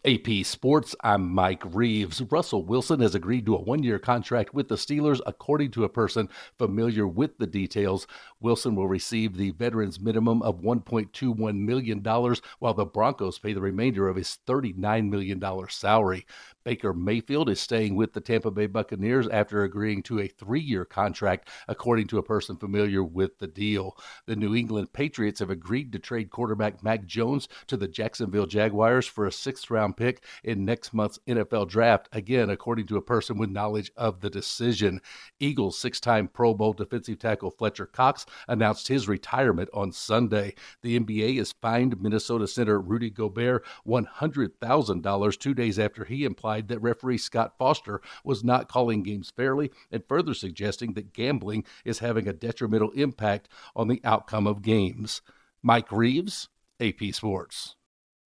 AP Sports, I'm Mike Reeves. Russell Wilson has agreed to a one-year contract with the Steelers, according to a person familiar with the details. Wilson will receive the veteran's minimum of $1.21 million, while the Broncos pay the remainder of his $39 million salary. Baker Mayfield is staying with the Tampa Bay Buccaneers after agreeing to a three-year contract, according to a person familiar with the deal. The New England Patriots have agreed to trade quarterback Mac Jones to the Jacksonville Jaguars for a sixth-round pick in next month's NFL draft, again, according to a person with knowledge of the decision. Eagles six-time Pro Bowl defensive tackle Fletcher Cox announced his retirement on Sunday. The NBA has fined Minnesota center Rudy Gobert $100,000 2 days after he implied that referee Scott Foster was not calling games fairly, and further suggesting that gambling is having a detrimental impact on the outcome of games. Mike Reeves, AP Sports.